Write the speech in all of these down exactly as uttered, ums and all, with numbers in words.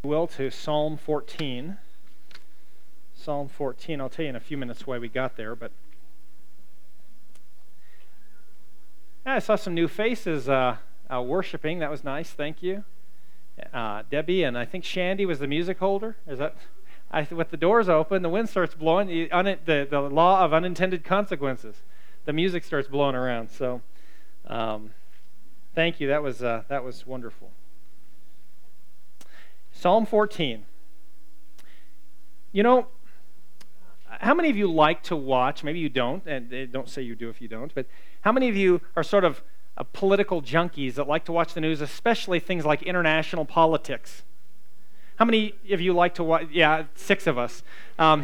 Will to Psalm fourteen. Psalm fourteen. I'll tell you in a few minutes why we got there, but yeah, I saw some new faces uh, uh, worshiping. That was nice. Thank you, uh, Debbie, and I think Shandy was the music holder. Is that? I, with the doors open, the wind starts blowing. The, un, the the law of unintended consequences. The music starts blowing around. So, um, thank you. That was uh, that was wonderful. Psalm fourteen. You know, how many of you like to watch, maybe you don't, and don't say you do if you don't, but how many of you are sort of uh, political junkies that like to watch the news, especially things like international politics? How many of you like to watch? Yeah, six of us. Um,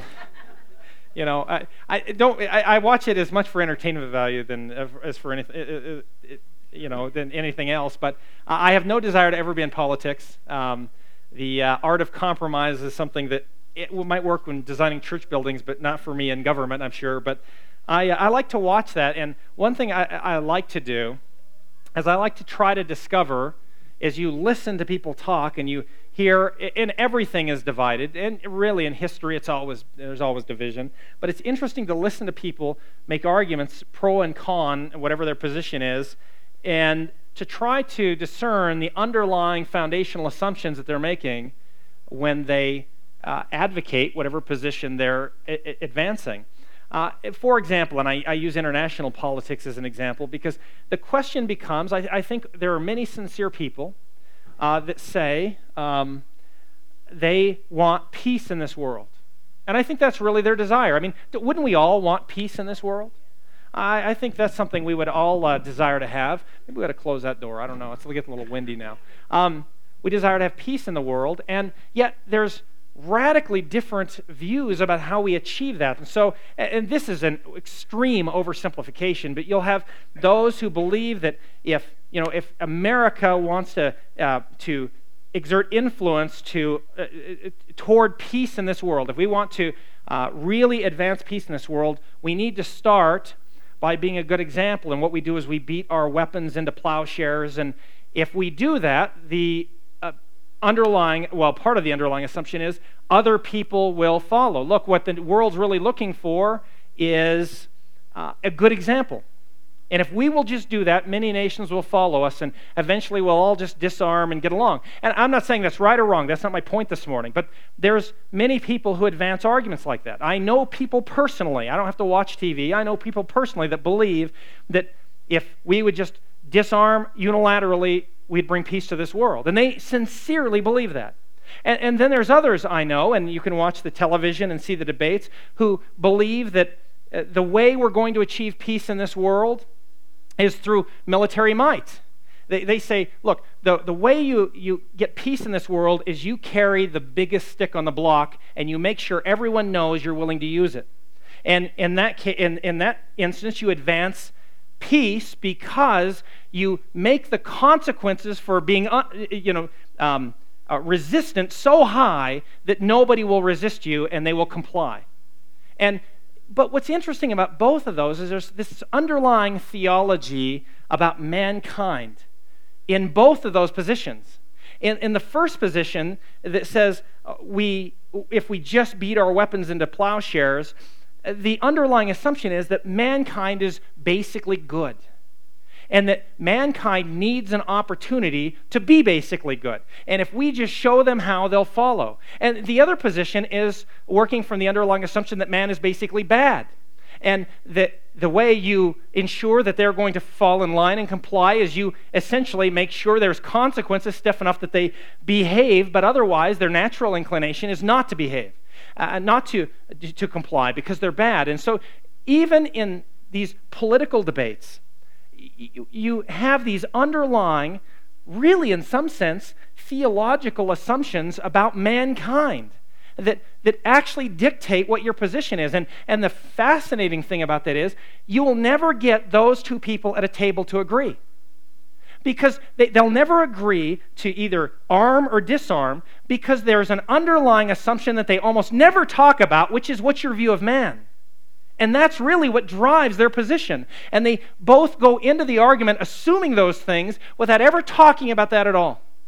you know, I, I don't. I, I watch it as much for entertainment value than as for anything. It, it, it, you know, than anything else. But I have no desire to ever be in politics. Um, The uh, art of compromise is something that it might work when designing church buildings, but not for me in government, I'm sure. But I, uh, I like to watch that. And one thing I, I like to do is I like to try to discover, as you listen to people talk and you hear, and everything is divided, and really in history it's always there's always division. But it's interesting to listen to people make arguments, pro and con, whatever their position is, and to try to discern the underlying foundational assumptions that they're making when they uh, advocate whatever position they're I- advancing. Uh, for example, and I, I use international politics as an example, because the question becomes, I, I think there are many sincere people uh, that say um, they want peace in this world. And I think that's really their desire. I mean, wouldn't we all want peace in this world? I, I think that's something we would all uh, desire to have. Maybe we got to close that door. I don't know. It's getting a little windy now. Um, we desire to have peace in the world, and yet there's radically different views about how we achieve that. And so, and this is an extreme oversimplification, but you'll have those who believe that if you know if America wants to uh, to exert influence to uh, toward peace in this world, if we want to uh, really advance peace in this world, we need to start by being a good example. And what we do is we beat our weapons into plowshares. And if we do that, the uh, underlying, well, part of the underlying assumption is other people will follow. Look, what the world's really looking for is uh, a good example. And if we will just do that, many nations will follow us, and eventually we'll all just disarm and get along. And I'm not saying that's right or wrong. That's not my point this morning. But there's many people who advance arguments like that. I know people personally. I don't have to watch T V. I know people personally that believe that if we would just disarm unilaterally, we'd bring peace to this world. And they sincerely believe that. And, and then there's others I know, and you can watch the television and see the debates, who believe that uh, the way we're going to achieve peace in this world is through military might. They, they say, look, the, the way you, you get peace in this world is you carry the biggest stick on the block and you make sure everyone knows you're willing to use it. And in that, ca- in, in that instance, you advance peace because you make the consequences for being uh, you know, um, uh, resistant so high that nobody will resist you and they will comply. And But what's interesting about both of those is there's this underlying theology about mankind in both of those positions. In, in the first position that says uh, we, if we just beat our weapons into plowshares, uh, the underlying assumption is that mankind is basically good, and that mankind needs an opportunity to be basically good. And if we just show them how, they'll follow. And the other position is working from the underlying assumption that man is basically bad. And that the way you ensure that they're going to fall in line and comply is you essentially make sure there's consequences stiff enough that they behave, but otherwise their natural inclination is not to behave, uh, not to, to comply because they're bad. And so even in these political debates, you have these underlying, really in some sense, theological assumptions about mankind that, that actually dictate what your position is. And, and the fascinating thing about that is you will never get those two people at a table to agree, because they, they'll never agree to either arm or disarm, because there's an underlying assumption that they almost never talk about, which is what's your view of man. And that's really what drives their position. And they both go into the argument assuming those things without ever talking about that at all.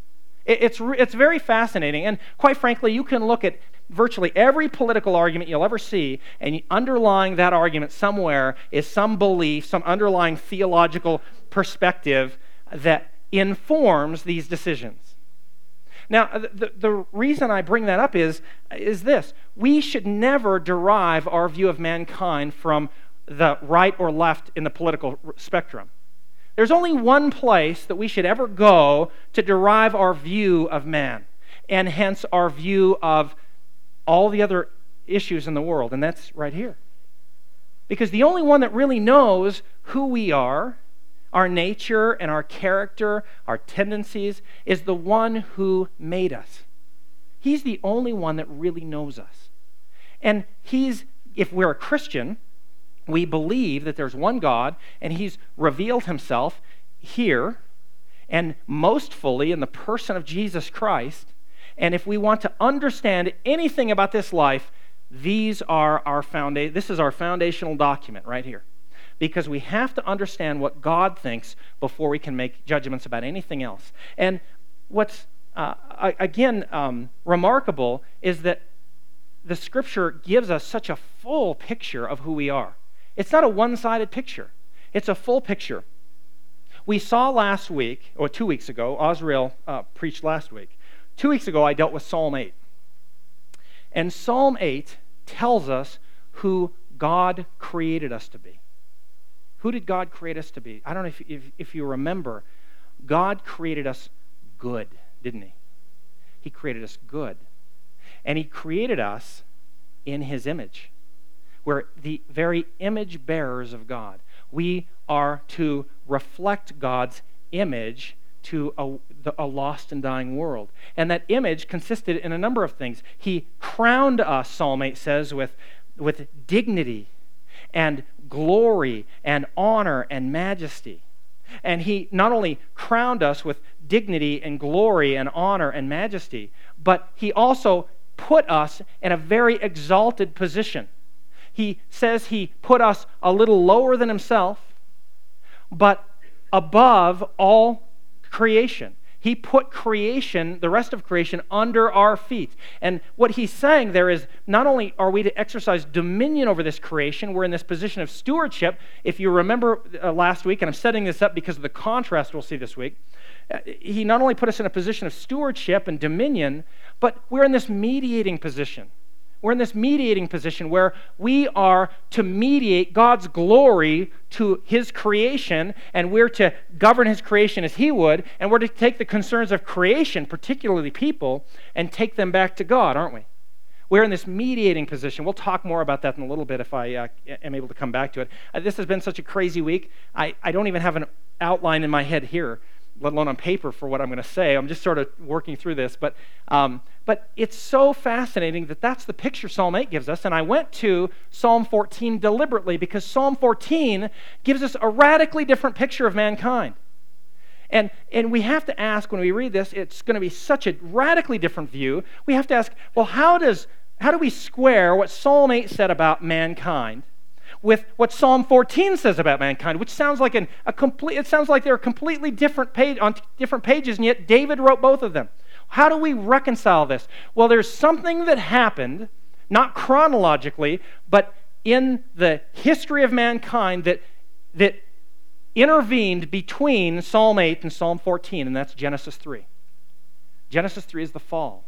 It, it's, it's very fascinating, and quite frankly, you can look at virtually every political argument you'll ever see, and underlying that argument somewhere is some belief, some underlying theological perspective that informs these decisions. Now, the, the reason I bring that up is, is this. We should never derive our view of mankind from the right or left in the political spectrum. There's only one place that we should ever go to derive our view of man, and hence our view of all the other issues in the world, and that's right here. Because the only one that really knows who we are, our nature and our character, our tendencies, is the one who made us. He's the only one that really knows us. And he's, if we're a Christian, we believe that there's one God, and he's revealed himself here, and most fully in the person of Jesus Christ. And if we want to understand anything about this life, these are our founda- this is our foundational document right here. Because we have to understand what God thinks before we can make judgments about anything else. And what's, uh, again, um, remarkable is that the Scripture gives us such a full picture of who we are. It's not a one-sided picture. It's a full picture. We saw last week, or two weeks ago, Osriel uh, preached last week. Two weeks ago, I dealt with Psalm eight. And Psalm eight tells us who God created us to be. Who did God create us to be? I don't know if, if, if you remember, God created us good, didn't he? He created us good. And he created us in his image. We're the very image bearers of God. We are to reflect God's image to a, the, a lost and dying world. And that image consisted in a number of things. He crowned us, Psalm eight says, with, with dignity and glory and honor and majesty. And he not only crowned us with dignity and glory and honor and majesty, but he also put us in a very exalted position. He says he put us a little lower than himself, but above all creation. He put creation, the rest of creation, under our feet. And what he's saying there is, not only are we to exercise dominion over this creation, we're in this position of stewardship. If you remember uh, last week, and I'm setting this up because of the contrast we'll see this week, uh, he not only put us in a position of stewardship and dominion, but we're in this mediating position. We're in this mediating position where we are to mediate God's glory to his creation, and we're to govern his creation as he would, and we're to take the concerns of creation, particularly people, and take them back to God, aren't we? We're in this mediating position. We'll talk more about that in a little bit if I uh, am able to come back to it. Uh, this has been such a crazy week. I, I don't even have an outline in my head here, let alone on paper for what I'm going to say. I'm just sort of working through this. But um, but it's so fascinating that that's the picture Psalm eight gives us. And I went to Psalm fourteen deliberately because Psalm fourteen gives us a radically different picture of mankind. And, and we have to ask, when we read this, it's going to be such a radically different view. We have to ask, well, how does how do we square what Psalm eight said about mankind with what Psalm fourteen says about mankind, which sounds like an, a complete, it sounds like they're completely different page, on different pages, and yet David wrote both of them. How do we reconcile this? Well, there's something that happened, not chronologically, but in the history of mankind that, that intervened between Psalm eight and Psalm fourteen, and that's Genesis three. Genesis three is the fall.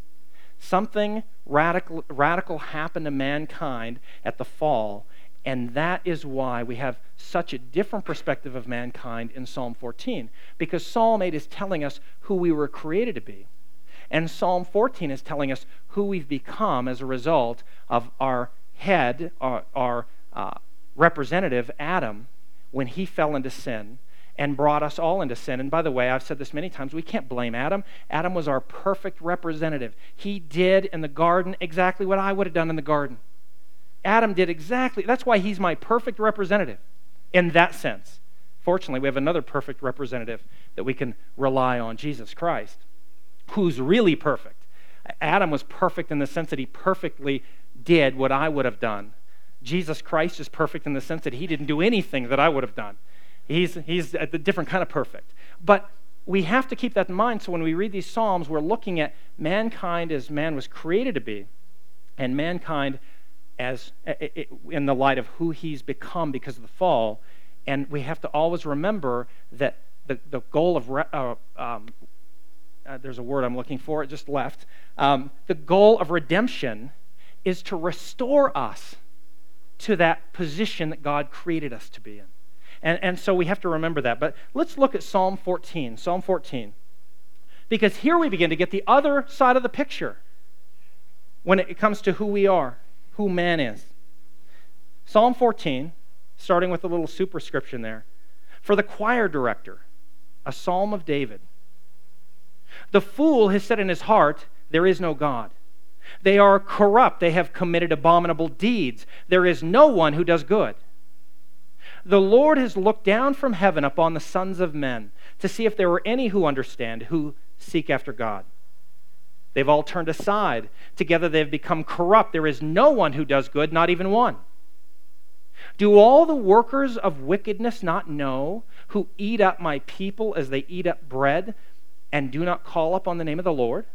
Something radical, radical happened to mankind at the fall, and that is why we have such a different perspective of mankind in Psalm fourteen, because Psalm eight is telling us who we were created to be, and Psalm fourteen is telling us who we've become as a result of our head, our, our uh, representative, Adam, when he fell into sin and brought us all into sin. And by the way, I've said this many times, we can't blame Adam. Adam was our perfect representative. He did in the garden exactly what I would have done in the garden. Adam did exactly, that's why he's my perfect representative in that sense. Fortunately, we have another perfect representative that we can rely on, Jesus Christ, who's really perfect. Adam was perfect in the sense that he perfectly did what I would have done. Jesus Christ is perfect in the sense that he didn't do anything that I would have done. He's, he's a different kind of perfect. But we have to keep that in mind. So when we read these Psalms, we're looking at mankind as man was created to be, and mankind as in the light of who he's become because of the fall. And we have to always remember that the, the goal of, uh, um, uh, there's a word I'm looking for, it just left. Um, the goal of redemption is to restore us to that position that God created us to be in. And, and so we have to remember that. But let's look at Psalm fourteen. Psalm fourteen. Because here we begin to get the other side of the picture when it comes to who we are, who man is. Psalm fourteen, starting with a little superscription there. For the choir director, a psalm of David. The fool has said in his heart, there is no God. They are corrupt. They have committed abominable deeds. There is no one who does good. The Lord has looked down from heaven upon the sons of men to see if there were any who understand, who seek after God. They've all turned aside. Together they've become corrupt. There is no one who does good, not even one. Do all the workers of wickedness not know, who eat up my people as they eat up bread, and do not call upon the name of the Lord?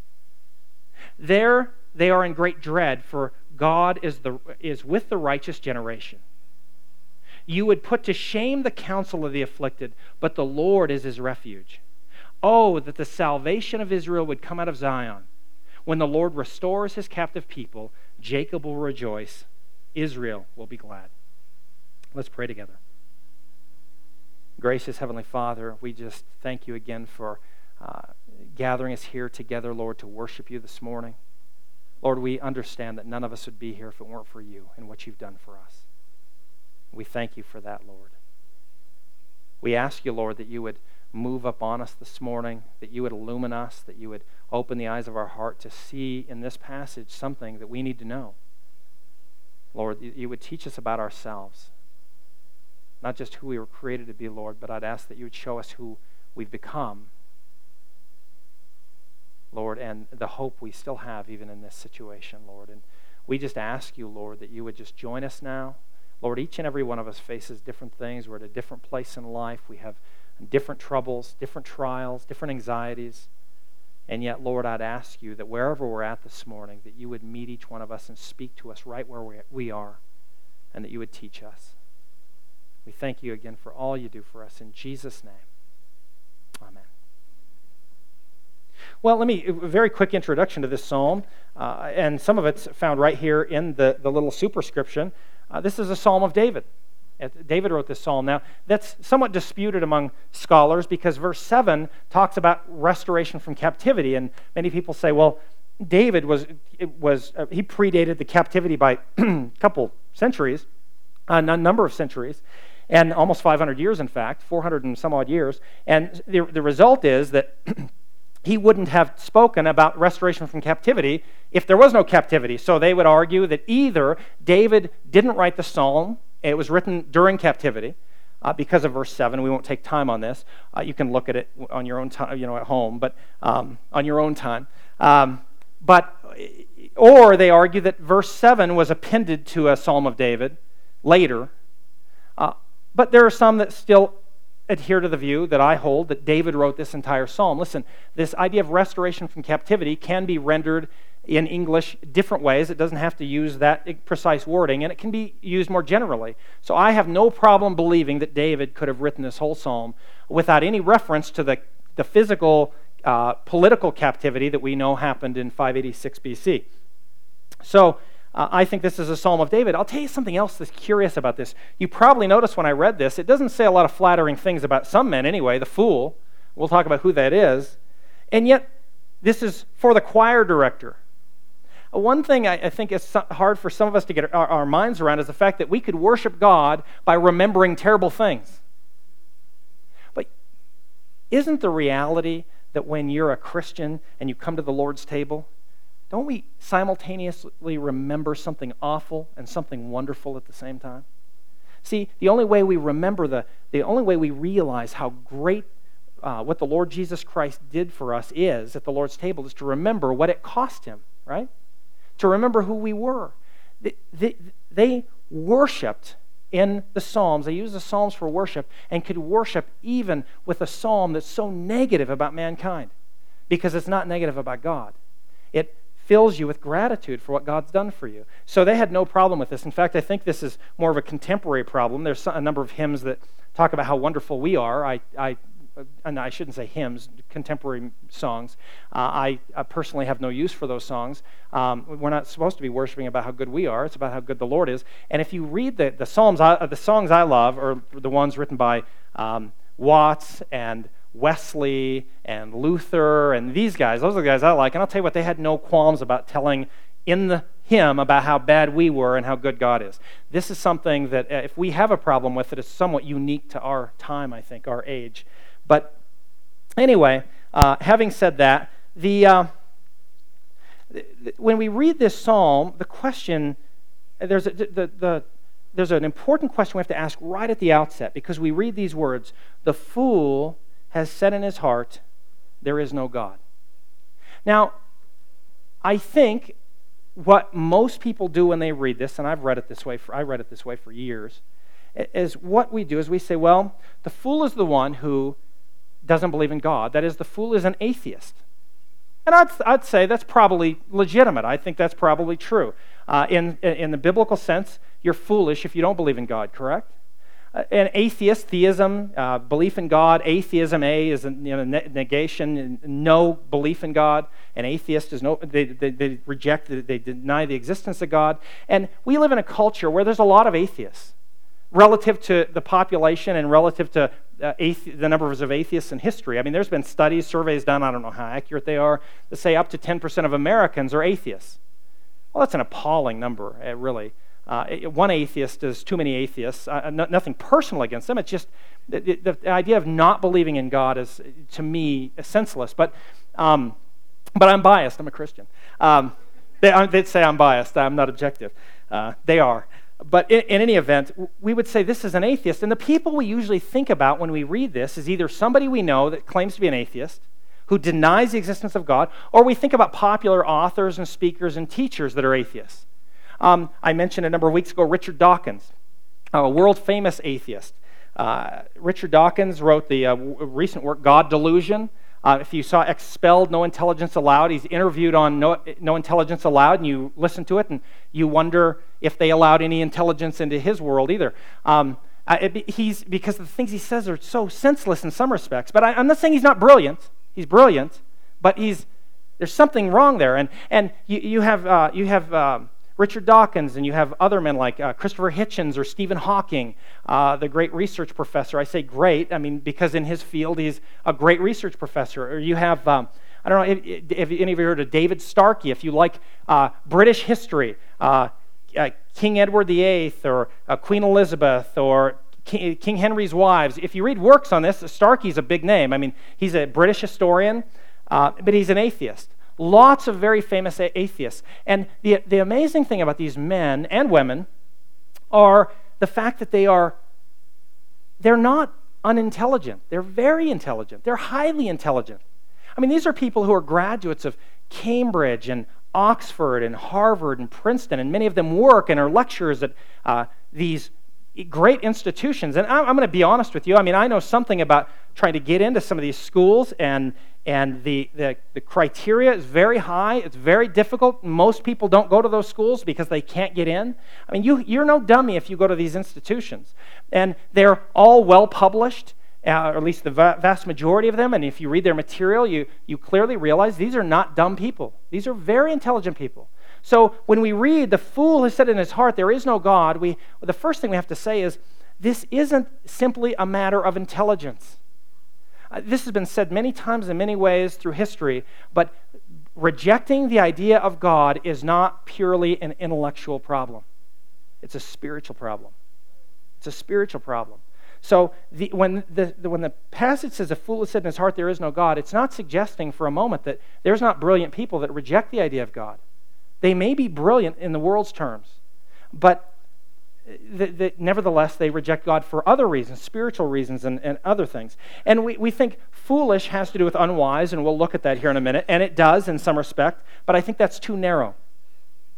There they are in great dread, for God is, the, is with the righteous generation. You would put to shame the counsel of the afflicted, but the Lord is his refuge. Oh, that the salvation of Israel would come out of Zion. When the Lord restores his captive people, Jacob will rejoice, Israel will be glad. Let's pray together. Gracious Heavenly Father, we just thank you again for uh, gathering us here together, Lord, to worship you this morning. Lord, we understand that none of us would be here if it weren't for you and what you've done for us. We thank you for that, Lord. We ask you, Lord, that you would move upon us this morning, that you would illumine us, that you would open the eyes of our heart to see in this passage something that we need to know. Lord, you would teach us about ourselves, not just who we were created to be, Lord, but I'd ask that you would show us who we've become, Lord, and the hope we still have even in this situation, Lord. And we just ask you, Lord, that you would just join us now. Lord, each and every one of us faces different things. We're at a different place in life. We have different troubles, different trials, different anxieties. And yet, Lord, I'd ask you that wherever we're at this morning, that you would meet each one of us and speak to us right where we are, and that you would teach us. We thank you again for all you do for us. In Jesus' name, amen. Well, let me, a very quick introduction to this psalm, uh, and some of it's found right here in the, the little superscription. Uh, this is a psalm of David. David wrote this psalm. Now, that's somewhat disputed among scholars because verse seven talks about restoration from captivity, and many people say, well, David was, it was uh, he predated the captivity by a couple centuries, a number of centuries, and almost five hundred years, in fact, four hundred and some odd years, and the, the result is that he wouldn't have spoken about restoration from captivity if there was no captivity. So they would argue that either David didn't write the psalm, it was written during captivity uh, because of verse seven. We won't take time on this. Uh, you can look at it on your own time, you know, at home, but um, on your own time. Um, but or they argue that verse seven was appended to a psalm of David later. Uh, but there are some that still adhere to the view that I hold that David wrote this entire psalm. Listen, this idea of restoration from captivity can be rendered in English different ways. It doesn't have to use that precise wording, and it can be used more generally. So I have no problem believing that David could have written this whole psalm without any reference to the, the physical, uh, political captivity that we know happened in five eighty-six B C. So uh, I think this is a psalm of David. I'll tell you something else that's curious about this. You probably noticed when I read this, it doesn't say a lot of flattering things about some men anyway, the fool. We'll talk about who that is. And yet, this is for the choir director. One thing I, I think is hard for some of us to get our, our minds around is the fact that we could worship God by remembering terrible things. But isn't the reality that when you're a Christian and you come to the Lord's table, don't we simultaneously remember something awful and something wonderful at the same time? See, the only way we remember, the, the only way we realize how great uh, what the Lord Jesus Christ did for us is at the Lord's table is to remember what it cost him, right? To remember who we were. They, they, they worshipped in the Psalms. They use the Psalms for worship and could worship even with a psalm that's so negative about mankind because it's not negative about God. It fills you with gratitude for what God's done for you. So they had no problem with this. In fact, I think this is more of a contemporary problem. There's a number of hymns that talk about how wonderful we are. I, I, and I shouldn't say hymns, contemporary songs. Uh, I, I personally have no use for those songs. Um, we're not supposed to be worshiping about how good we are. It's about how good the Lord is. And if you read the, the Psalms, I, the songs I love are the ones written by um, Watts and Wesley and Luther and these guys. Those are the guys I like. And I'll tell you what, they had no qualms about telling in the hymn about how bad we were and how good God is. This is something that if we have a problem with it, it's somewhat unique to our time, I think, our age. But anyway, uh, having said that, the uh, when we read this psalm, the question, there's a, the, the, there's an important question we have to ask right at the outset because we read these words, the fool has said in his heart, there is no God. Now, I think what most people do when they read this, and I've read it this way for, I read it this way for years, is what we do is we say, well, the fool is the one who doesn't believe in God. That is, the fool is an atheist. And I'd, I'd say that's probably legitimate. I think that's probably true. Uh, in, in the biblical sense, you're foolish if you don't believe in God, correct? An atheist, theism, uh, belief in God. Atheism, A, is a, you know, negation, no belief in God. An atheist is no, they, they, they reject, they deny the existence of God. And we live in a culture where there's a lot of atheists relative to the population and relative to uh, athe- the numbers of atheists in history. I mean, there's been studies, surveys done, I don't know how accurate they are, that say up to ten percent of Americans are atheists. Well, that's an appalling number, uh, really. Uh, one atheist is too many atheists. Uh, no, nothing personal against them. It's just the, the, the idea of not believing in God is, to me, senseless. But, um, but I'm biased. I'm a Christian. Um, they, they'd say I'm biased. I'm not objective. Uh, they are. But in, in any event, we would say this is an atheist. And the people we usually think about when we read this is either somebody we know that claims to be an atheist, who denies the existence of God, or we think about popular authors and speakers and teachers that are atheists. Um, I mentioned a number of weeks ago Richard Dawkins, a world-famous atheist. Uh, Richard Dawkins wrote the uh, w- recent work, God Delusion. Uh, if you saw Expelled, No Intelligence Allowed, he's interviewed on No, no Intelligence Allowed, and you listen to it, and you wonder if they allowed any intelligence into his world either. Um, uh, it, he's because the things he says are so senseless in some respects. But I, I'm not saying he's not brilliant. He's brilliant, but he's there's something wrong there. And and you, you have uh, you have. Um, Richard Dawkins, and you have other men like uh, Christopher Hitchens or Stephen Hawking, uh, the great research professor. I say great, I mean, because in his field he's a great research professor. Or you have, um, I don't know if, if any of you heard of David Starkey, if you like uh, British history, uh, uh, King Edward the Eighth or uh, Queen Elizabeth or King, King Henry's wives. If you read works on this, Starkey's a big name. I mean, he's a British historian, uh, but he's an atheist. Lots of very famous atheists. And the, the amazing thing about these men and women are the fact that they are, they're not unintelligent. They're very intelligent. They're highly intelligent. I mean, these are people who are graduates of Cambridge and Oxford and Harvard and Princeton, and many of them work and are lecturers at uh, these great institutions. And I'm, I'm going to be honest with you. I mean, I know something about trying to get into some of these schools, and And the, the, the criteria is very high. It's very difficult. Most people don't go to those schools because they can't get in. I mean, you, you're no dummy if you go to these institutions. And they're all well published, uh, or at least the va- vast majority of them. And if you read their material, you, you clearly realize these are not dumb people. These are very intelligent people. So when we read, the fool has said in his heart, there is no God, we, the first thing we have to say is, this isn't simply a matter of intelligence. Uh, this has been said many times in many ways through history, but rejecting the idea of God is not purely an intellectual problem. It's a spiritual problem. It's a spiritual problem. So the, when, the, the, when the passage says, a fool has said in his heart, there is no God, it's not suggesting for a moment that there's not brilliant people that reject the idea of God. They may be brilliant in the world's terms, but The, the, nevertheless, they reject God for other reasons, spiritual reasons and, and other things. And we, we think foolish has to do with unwise, and we'll look at that here in a minute, and it does in some respect, but I think that's too narrow.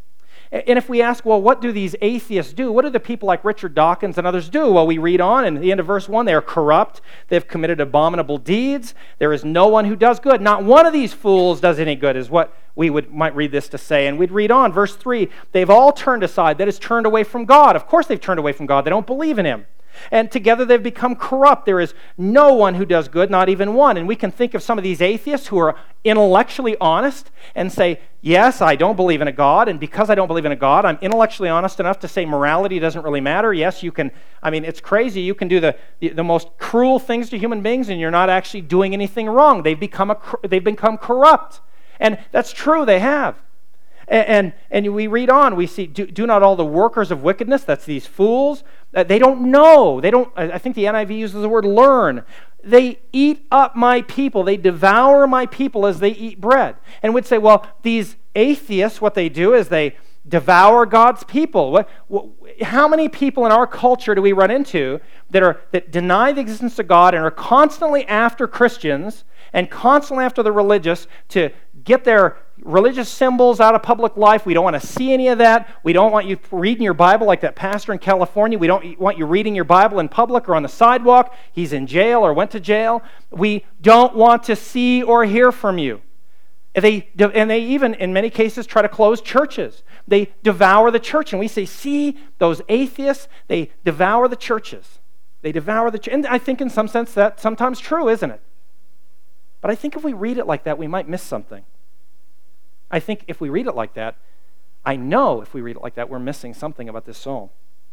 And if we ask, well, what do these atheists do? What do the people like Richard Dawkins and others do? Well, we read on, and at the end of verse one, they are corrupt. They've committed abominable deeds. There is no one who does good. Not one of these fools does any good, is what we would might read this to say. And we'd read on, verse three, they've all turned aside. That is, turned away from God. Of course they've turned away from God. They don't believe in Him. And together they've become corrupt. There is no one who does good, not even one. And we can think of some of these atheists who are intellectually honest and say, yes, I don't believe in a God, and because I don't believe in a God, I'm intellectually honest enough to say morality doesn't really matter. Yes, you can, I mean, it's crazy. You can do the, the, the most cruel things to human beings, and you're not actually doing anything wrong. They've become, a, they've become corrupt. And that's true, they have. And, and, and we read on, we see, do, do not all the workers of wickedness, that's these fools, uh, they don't know. They don't, I think the N I V uses the word learn. They eat up my people. They devour my people as they eat bread. And would say, well, these atheists, what they do is they devour God's people. What, what, how many people in our culture do we run into that are that deny the existence of God and are constantly after Christians and constantly after the religious to get their religious symbols out of public life? We don't want to see any of that. We don't want you reading your Bible like that pastor in California. We don't want you reading your Bible in public or on the sidewalk. He's in jail or went to jail. We don't want to see or hear from you. They, and they even, in many cases, try to close churches. They devour the church. And we say, see, those atheists, they devour the churches. They devour the church. And I think in some sense that's sometimes true, isn't it? But I think if we read it like that, we might miss something. I think if we read it like that, I know if we read it like that, we're missing something about this psalm.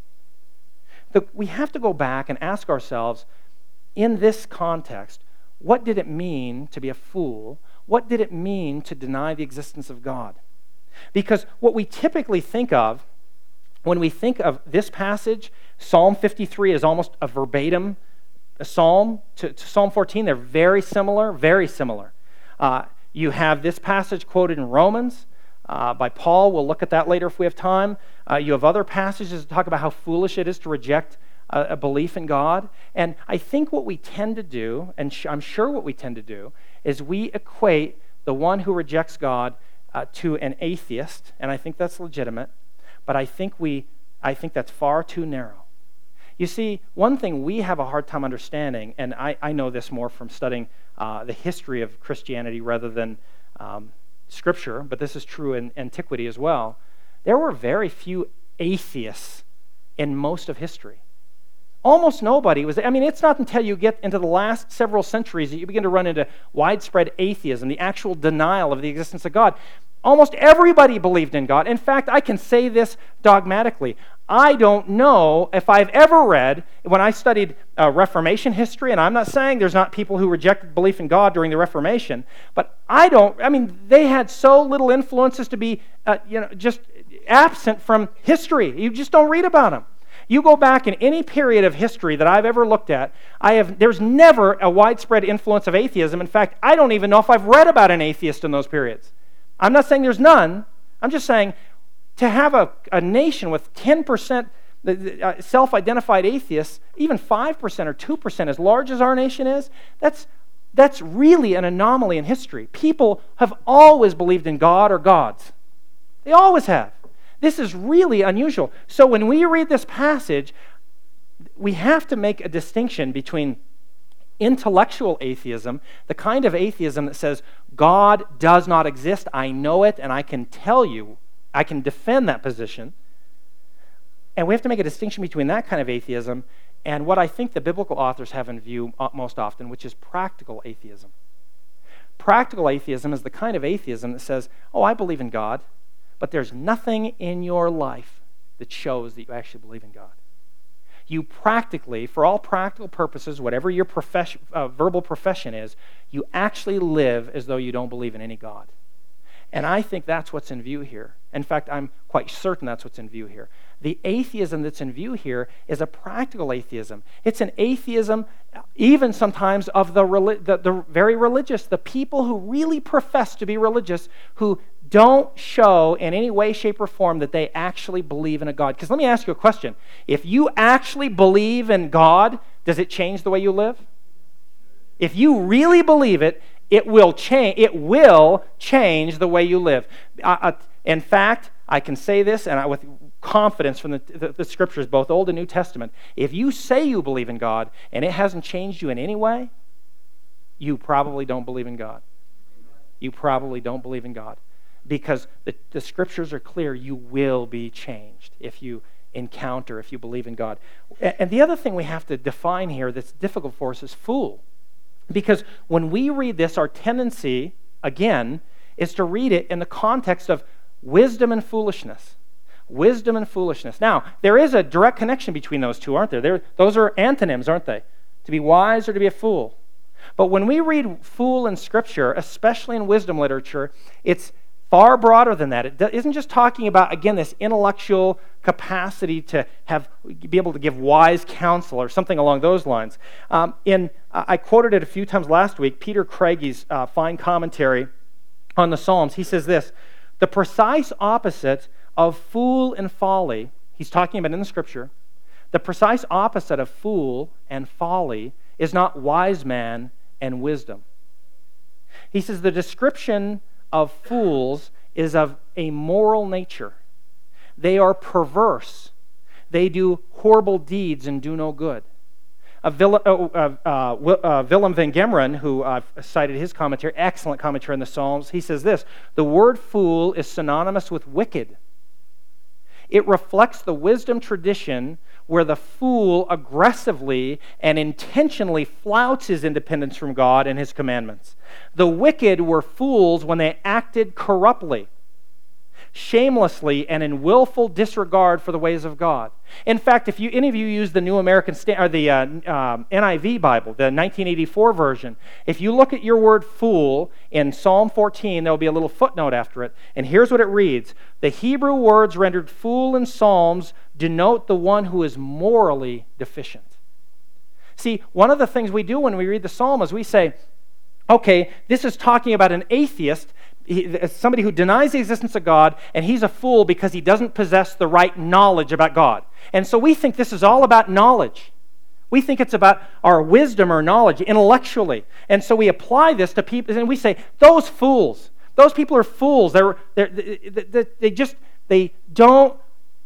The, we have to go back and ask ourselves, in this context, what did it mean to be a fool? What did it mean to deny the existence of God? Because what we typically think of, when we think of this passage, Psalm fifty-three is almost a verbatim a psalm to, to Psalm fourteen. They're very similar, very similar. Uh, you have this passage quoted in Romans uh, by Paul. We'll look at that later if we have time. Uh, you have other passages that talk about how foolish it is to reject a, a belief in God. And I think what we tend to do, and sh- I'm sure what we tend to do, is we equate the one who rejects God uh, to an atheist, and I think that's legitimate, but I think we, I think that's far too narrow. You see, one thing we have a hard time understanding, and I, I know this more from studying uh, the history of Christianity rather than um, Scripture, but this is true in antiquity as well. There were very few atheists in most of history. Almost nobody was, I mean, it's not until you get into the last several centuries that you begin to run into widespread atheism, the actual denial of the existence of God. Almost everybody believed in God. In fact, I can say this dogmatically. I don't know if I've ever read, when I studied uh, Reformation history, and I'm not saying there's not people who rejected belief in God during the Reformation, but I don't, I mean, they had so little influences to be, uh, you know, just absent from history. You just don't read about them. You go back in any period of history that I've ever looked at, I have, there's never a widespread influence of atheism. In fact, I don't even know if I've read about an atheist in those periods. I'm not saying there's none. I'm just saying to have a, a nation with ten percent self-identified atheists, even five percent or two percent, as large as our nation is, that's, that's really an anomaly in history. People have always believed in God or gods. They always have. This is really unusual. So when we read this passage, we have to make a distinction between intellectual atheism, the kind of atheism that says, God does not exist, I know it, and I can tell you, I can defend that position. And we have to make a distinction between that kind of atheism and what I think the biblical authors have in view most often, which is practical atheism. Practical atheism is the kind of atheism that says, oh, I believe in God, but there's nothing in your life that shows that you actually believe in God. You practically, for all practical purposes, whatever your profession, uh, verbal profession is, you actually live as though you don't believe in any God. And I think that's what's in view here. In fact, I'm quite certain that's what's in view here. The atheism that's in view here is a practical atheism. It's an atheism, even sometimes, of the, the, the very religious, the people who really profess to be religious, who don't show in any way, shape, or form that they actually believe in a God. Because let me ask you a question. If you actually believe in God, does it change the way you live? If you really believe it, it will change. It will change the way you live. Uh, uh, in fact, I can say this, and I, with confidence from the, the, the Scriptures, both Old and New Testament, if you say you believe in God and it hasn't changed you in any way, you probably don't believe in God. You probably don't believe in God. Because the, the Scriptures are clear, you will be changed if you encounter, if you believe in God. And the other thing we have to define here that's difficult for us is fool. Because when we read this, our tendency, again, is to read it in the context of wisdom and foolishness. Wisdom and foolishness. Now, there is a direct connection between those two, aren't there? They're, those are antonyms, aren't they? To be wise or to be a fool. But when we read fool in Scripture, especially in wisdom literature, it's far broader than that. It isn't just talking about, again, this intellectual capacity to have be able to give wise counsel or something along those lines. Um, in uh, I quoted it a few times last week, Peter Craigy's uh, fine commentary on the Psalms. He says this, the precise opposite of fool and folly, he's talking about in the Scripture, the precise opposite of fool and folly is not wise man and wisdom. He says the description of fools is of a moral nature. They are perverse. They do horrible deeds and do no good. Uh, Vil- uh, uh, uh, uh, Willem van Gemeren, who I've cited his commentary, excellent commentary on the Psalms, he says this, the word fool is synonymous with wicked. It reflects the wisdom tradition where the fool aggressively and intentionally flouts his independence from God and His commandments. The wicked were fools when they acted corruptly, shamelessly, and in willful disregard for the ways of God. In fact, if you, any of you use the New American Sta- or the uh, um, N I V Bible, the nineteen eighty-four version, if you look at your word fool in Psalm fourteen, there will be a little footnote after it, and here's what it reads. The Hebrew words rendered fool in Psalms denote the one who is morally deficient. See, one of the things we do when we read the Psalm is we say, okay, this is talking about an atheist, somebody who denies the existence of God, and he's a fool because he doesn't possess the right knowledge about God. And so we think this is all about knowledge. We think it's about our wisdom or knowledge intellectually. And so we apply this to people, and we say, those fools, those people are fools. They're, they're, they, they just, they don't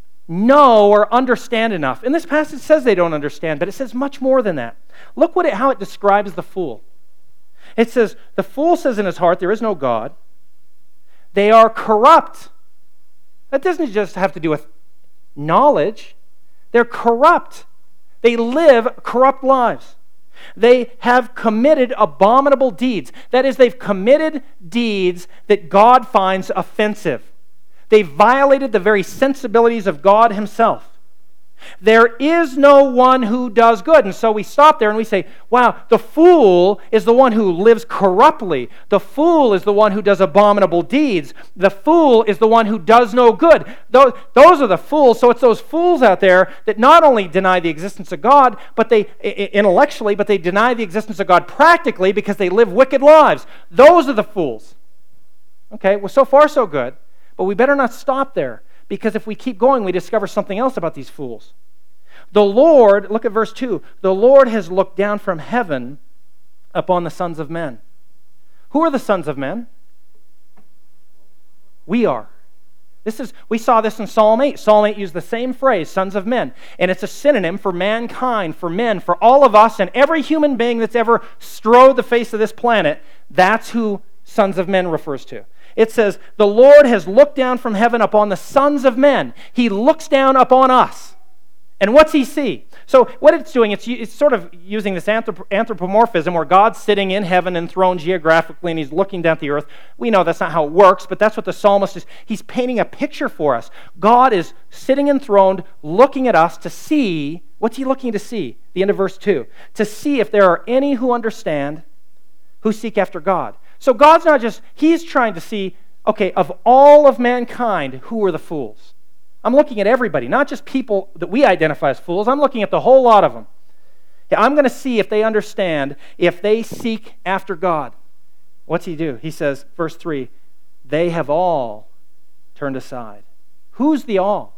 know or understand enough. And this passage says they don't understand, but it says much more than that. Look what it, how it describes the fool. It says, the fool says in his heart, there is no God. They are corrupt. That doesn't just have to do with knowledge. They're corrupt. They live corrupt lives. They have committed abominable deeds. That is, they've committed deeds that God finds offensive. They violated the very sensibilities of God Himself. There is no one who does good. And so we stop there and we say, wow, the fool is the one who lives corruptly. The fool is the one who does abominable deeds. The fool is the one who does no good. Those, those are the fools. So it's those fools out there that not only deny the existence of God, but they intellectually, but they deny the existence of God practically because they live wicked lives. Those are the fools. Okay, well, so far so good. But we better not stop there. Because if we keep going, we discover something else about these fools. The Lord, look at verse two, the Lord has looked down from heaven upon the sons of men. Who are the sons of men? We are. This is, we saw this in Psalm eight. Psalm eight used the same phrase, sons of men. And it's a synonym for mankind, for men, for all of us, and every human being that's ever strode the face of this planet. That's who sons of men refers to. It says, the Lord has looked down from heaven upon the sons of men. He looks down upon us. And what's He see? So what it's doing, it's, it's sort of using this anthrop- anthropomorphism where God's sitting in heaven enthroned geographically and He's looking down at the earth. We know that's not how it works, but that's what the psalmist is. He's painting a picture for us. God is sitting enthroned, looking at us to see, what's He looking to see? The end of verse two. To see if there are any who understand, who seek after God. So God's not just, He's trying to see, okay, of all of mankind, who are the fools? I'm looking at everybody, not just people that we identify as fools. I'm looking at the whole lot of them. I'm going to see if they understand, if they seek after God. What's He do? He says, verse three, they have all turned aside. Who's the all?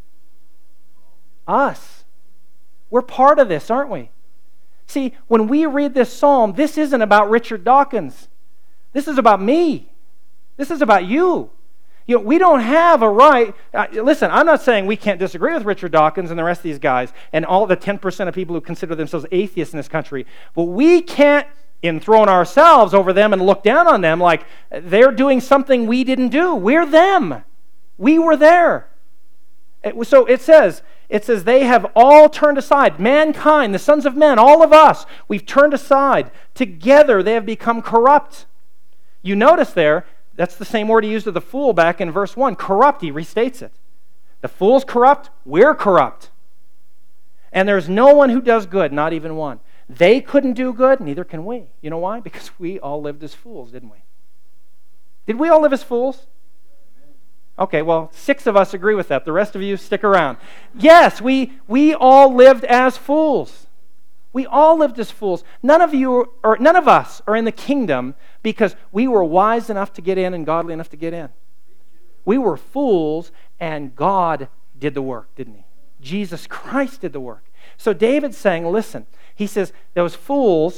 Us. We're part of this, aren't we? See, when we read this psalm, this isn't about Richard Dawkins. This is about me. This is about you. You know, we don't have a right. Uh, listen, I'm not saying we can't disagree with Richard Dawkins and the rest of these guys and all the ten percent of people who consider themselves atheists in this country, but we can't enthrone ourselves over them and look down on them like they're doing something we didn't do. We're them. We were there. It, so it says, it says they have all turned aside. Mankind, the sons of men, all of us, we've turned aside. Together they have become corrupt. You notice there, that's the same word he used of the fool back in verse one. Corrupt, he restates it. The fool's corrupt, we're corrupt. And there's no one who does good, not even one. They couldn't do good, neither can we. You know why? Because we all lived as fools, didn't we? Did we all live as fools? Okay, well, six of us agree with that. The rest of you stick around. Yes, we we all lived as fools. We all lived as fools. None of you or none of us are in the kingdom because we were wise enough to get in and godly enough to get in. We were fools and God did the work, didn't he? Jesus Christ did the work. So David's saying, listen, he says, those fools,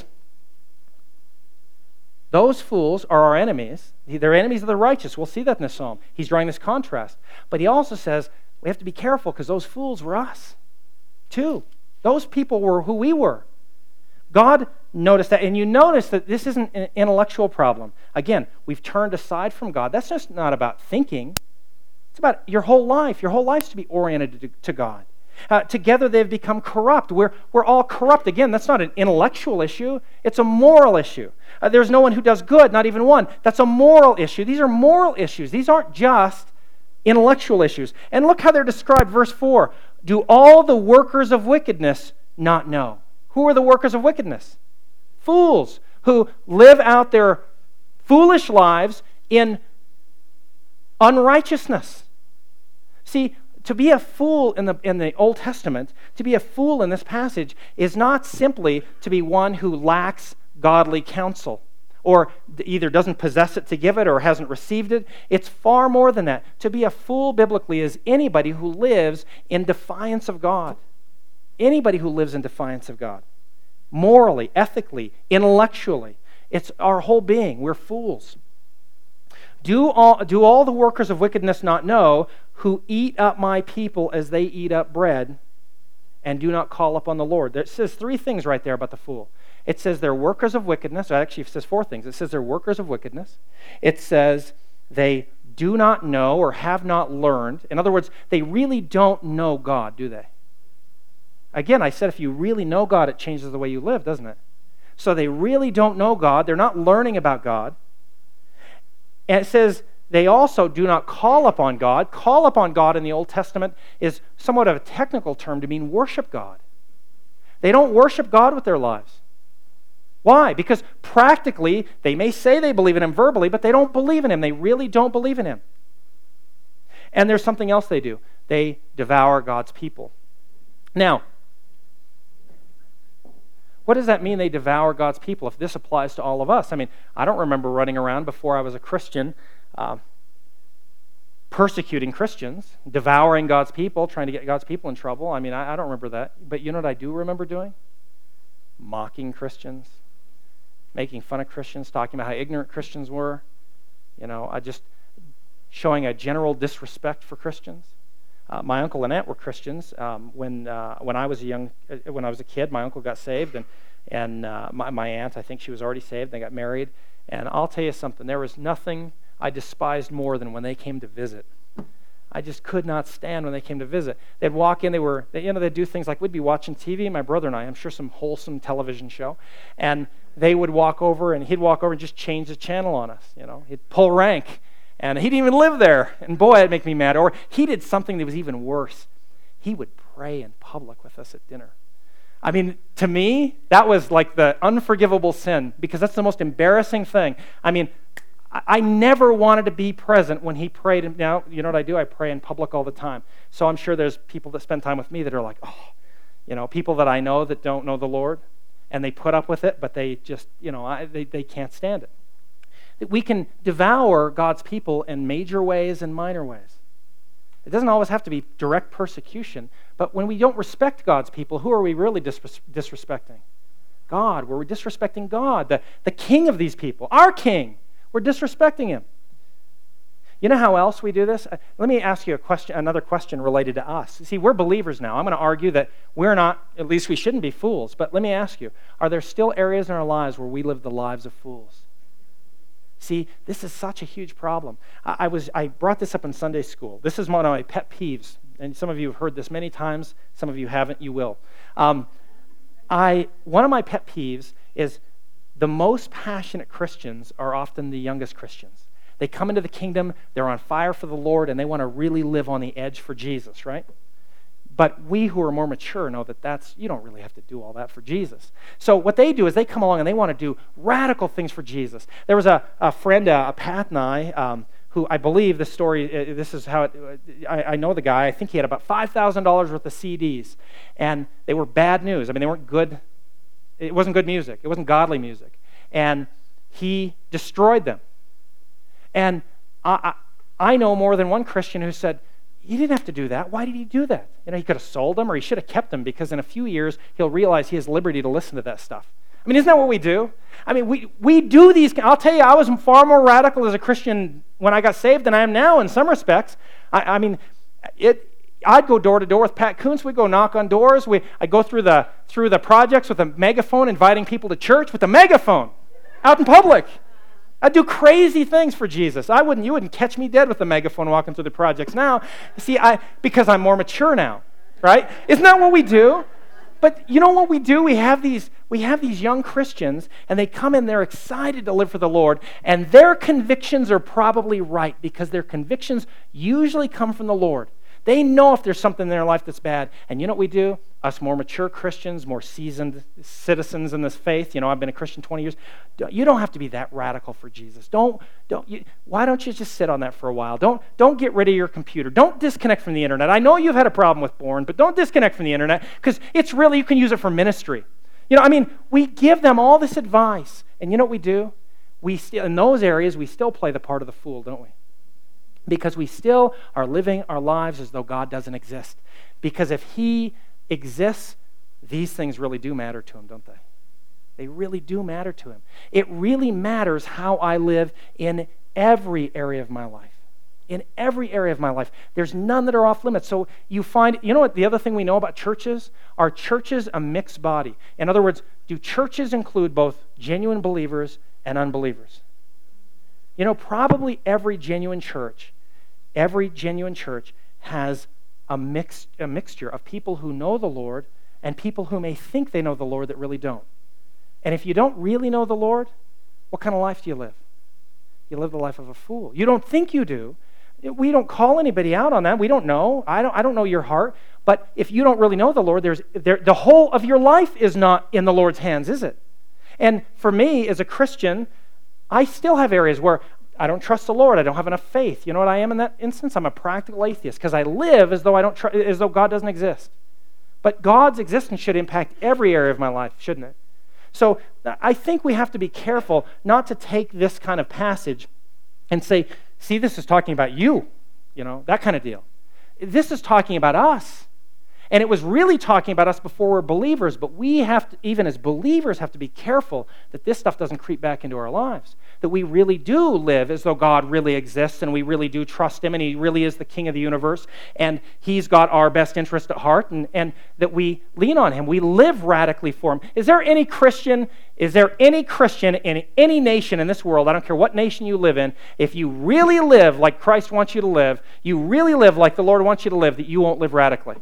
those fools are our enemies. They're enemies of the righteous. We'll see that in the psalm. He's drawing this contrast. But he also says, we have to be careful because those fools were us too. Those people were who we were. God noticed that, and you notice that this isn't an intellectual problem. Again, we've turned aside from God. That's just not about thinking. It's about your whole life. Your whole life's to be oriented to, to God. Uh, together they've become corrupt. We're, we're all corrupt. Again, that's not an intellectual issue. It's a moral issue. Uh, there's no one who does good, not even one. That's a moral issue. These are moral issues. These aren't just intellectual issues. And look how they're described, verse four. Do all the workers of wickedness not know? Who are the workers of wickedness? Fools who live out their foolish lives in unrighteousness. See, to be a fool in the, in the Old Testament, to be a fool in this passage is not simply to be one who lacks godly counsel or either doesn't possess it to give it or hasn't received it. It's far more than that. To be a fool biblically is anybody who lives in defiance of God. Anybody who lives in defiance of God. Morally, ethically, intellectually. It's our whole being. We're fools. Do all, do all the workers of wickedness not know, who eat up my people as they eat up bread and do not call upon the Lord? It says three things right there about the fool. It says they're workers of wickedness. Actually, it says four things. It says they're workers of wickedness. It says they do not know or have not learned. In other words, they really don't know God, do they? Again, I said if you really know God, it changes the way you live, doesn't it? So they really don't know God. They're not learning about God. And it says they also do not call upon God. Call upon God in the Old Testament is somewhat of a technical term to mean worship God. They don't worship God with their lives. Why? Because practically, they may say they believe in Him verbally, but they don't believe in Him. They really don't believe in Him. And there's something else they do. They devour God's people. Now, what does that mean, they devour God's people, if this applies to all of us? I mean, I don't remember running around before I was a Christian, uh, persecuting Christians, devouring God's people, trying to get God's people in trouble. I mean, I, I don't remember that. But you know what I do remember doing? Mocking Christians, making fun of Christians, talking about how ignorant Christians were. You know, I just showing a general disrespect for Christians. Uh, my uncle and aunt were Christians. Um, when uh, when I was a young, uh, when I was a kid, my uncle got saved, and and uh, my my aunt, I think she was already saved. They got married, and I'll tell you something. There was nothing I despised more than when they came to visit. I just could not stand when they came to visit. They'd walk in. They were, they, you know, they'd do things like we'd be watching T V. My brother and I, I'm sure, some wholesome television show, and they would walk over, and he'd walk over and just change the channel on us. You know, he'd pull rank. And he didn't even live there. And boy, it'd make me mad. Or he did something that was even worse. He would pray in public with us at dinner. I mean, to me, that was like the unforgivable sin because that's the most embarrassing thing. I mean, I, I never wanted to be present when he prayed. Now, you know what I do? I pray in public all the time. So I'm sure there's people that spend time with me that are like, oh, you know, people that I know that don't know the Lord. And they put up with it, but they just, you know, I, they, they can't stand it. That we can devour God's people in major ways and minor ways. It doesn't always have to be direct persecution, but when we don't respect God's people, who are we really dis- disrespecting? God. We're disrespecting God, the, the king of these people, our king. We're disrespecting Him. You know how else we do this? Uh, Let me ask you a question, another question related to us. See, we're believers now. I'm going to argue that we're not, at least we shouldn't be fools. But let me ask you, are there still areas in our lives where we live the lives of fools? See, this is such a huge problem. I, I was I brought this up in Sunday school. This is one of my pet peeves, and some of you have heard this many times. Some of you haven't. You will. Um, I one of my pet peeves is the most passionate Christians are often the youngest Christians. They come into the kingdom, they're on fire for the Lord, and they want to really live on the edge for Jesus, right? But we who are more mature know that that's, you don't really have to do all that for Jesus. So what they do is they come along and they want to do radical things for Jesus. There was a, a friend, uh, Pat and I, um, who I believe the story, uh, this is how it, uh, I, I know the guy, I think he had about five thousand dollars worth of C Ds, and they were bad news. I mean, they weren't good, it wasn't good music, it wasn't godly music. And he destroyed them. And I, I, I know more than one Christian who said, he didn't have to do that. Why did he do that? You know, he could have sold them or he should have kept them because in a few years he'll realize he has liberty to listen to that stuff. I mean, isn't that what we do? I mean, we, we do these. I'll tell you, I was far more radical as a Christian when I got saved than I am now in some respects. I, I mean, it. I'd go door to door with Pat Kuntz. We'd go knock on doors. We, I'd go through the through the projects with a megaphone, inviting people to church with a megaphone out in public. I'd do crazy things for Jesus. I wouldn't. You wouldn't catch me dead with a megaphone walking through the projects now. See, I because I'm more mature now, right? Isn't that what we do? But you know what we do? We have these. We have these young Christians, and they come in. They're excited to live for the Lord, and their convictions are probably right because their convictions usually come from the Lord. They know if there's something in their life that's bad. And you know what we do? Us more mature Christians, more seasoned citizens in this faith. You know, I've been a Christian twenty years. You don't have to be that radical for Jesus. Don't, don't. You, why don't you just sit on that for a while? Don't, don't get rid of your computer. Don't disconnect from the internet. I know you've had a problem with porn, but don't disconnect from the internet because it's really, you can use it for ministry. You know, I mean, we give them all this advice. And you know what we do? We still, in those areas, we still play the part of the fool, don't we? Because we still are living our lives as though God doesn't exist. Because if He exists, these things really do matter to Him, don't they? They really do matter to Him. It really matters how I live in every area of my life. In every area of my life. There's none that are off limits. So you find, you know what the other thing we know about churches? Are churches a mixed body? In other words, do churches include both genuine believers and unbelievers? You know, probably every genuine church Every genuine church has a, mix, a mixture of people who know the Lord and people who may think they know the Lord that really don't. And if you don't really know the Lord, what kind of life do you live? You live the life of a fool. You don't think you do. We don't call anybody out on that. We don't know. I don't, I don't know your heart. But if you don't really know the Lord, there's, there, the whole of your life is not in the Lord's hands, is it? And for me, as a Christian, I still have areas where I don't trust the Lord. I don't have enough faith. You know what I am in that instance? I'm a practical atheist because I live as though I don't tr- as though God doesn't exist. But God's existence should impact every area of my life, shouldn't it? So I think we have to be careful not to take this kind of passage and say, "See, this is talking about you," you know, that kind of deal. This is talking about us. And it was really talking about us before we're believers, but we have to, even as believers, have to be careful that this stuff doesn't creep back into our lives. That we really do live as though God really exists and we really do trust Him and He really is the King of the universe and He's got our best interest at heart and, and that we lean on Him. We live radically for Him. Is there any Christian, is there any Christian in any nation in this world, I don't care what nation you live in, if you really live like Christ wants you to live, you really live like the Lord wants you to live, that you won't live radically?